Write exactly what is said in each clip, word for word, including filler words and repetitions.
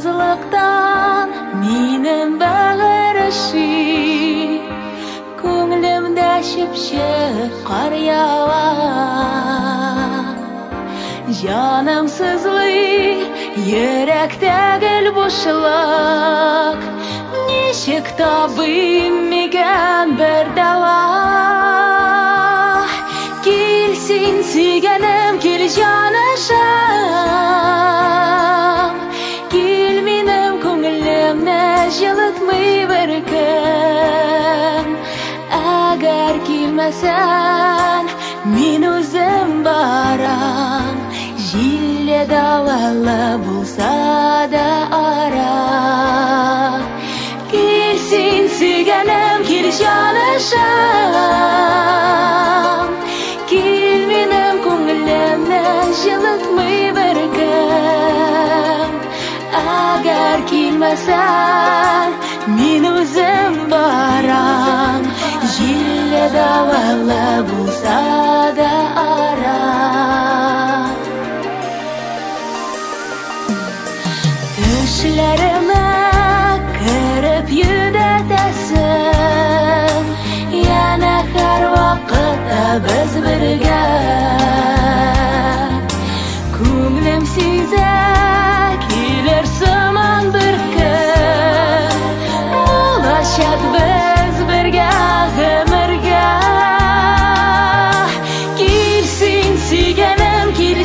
Yalnızlıktan minим bağırışı, Көңілімде шөпшек қар ява. Жаным сызлый, йөрәктә гел бушлык, Ничек табыйм микән бер дава? Кил син, сөйгәнем, кил җанышым, Кил минем күңелемне җылытмый беркем. Әгәр килмәсәң, мин үзем барам, Җилле давыллы булса да ара. Кил син, сөйгәнем, кил җанышым, Кил минем күңелемне җылытмый беркем. Әгәр килмәсәң, мин үзем барам, Җилле давыллы булса да ара. Төшләремә кереп йөдәтәсең, Янә һәрвакытта без бергә. Күңелем сизә, килер сыман бер көн, Булачак без бергә гомергә. Кил син, сөйгәнем, кил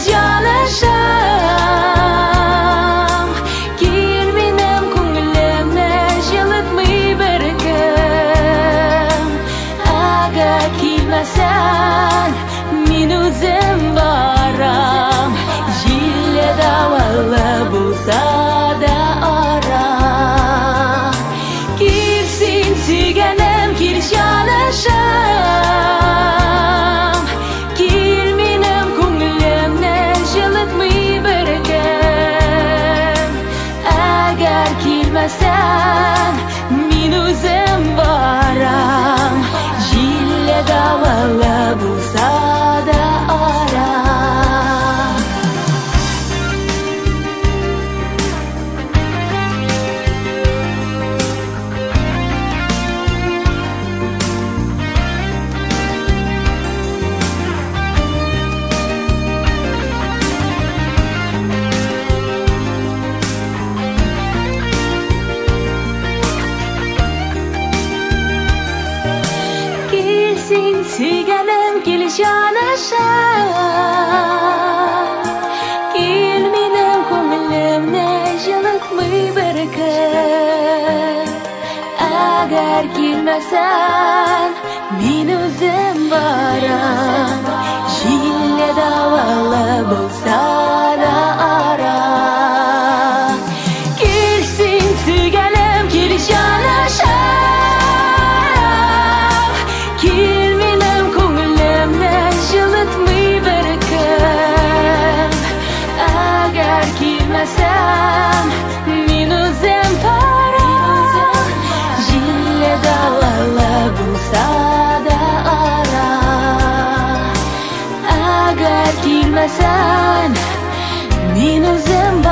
җанышым, Кил минем күңелемне җылытмый беркем. Әгәр килмәсәң, мин үзем барам, Җилле давыллы булса да ара. Кил син, сөйгәнем, кил җанышым, Кил минем күңелемне җылытмый беркем. Әгәр килмәсәң, мин үзем барам, Җилле давыллы булса да ара. Кил син, сөйгәнем, кил җанышым, Кил минем күңелемне җылытмый беркем. Әгәр килмәсәң, мин үзем барам, Җилле давыллы булса да ара. Кил син, сөйгәнем, кил җанышым, Кил минем күңелемне җылытмый беркем. Әгәр килмәсәң, мин үзем барам, Җилле давыллы булса да ара. Әгәр килмәсәң, мин үзем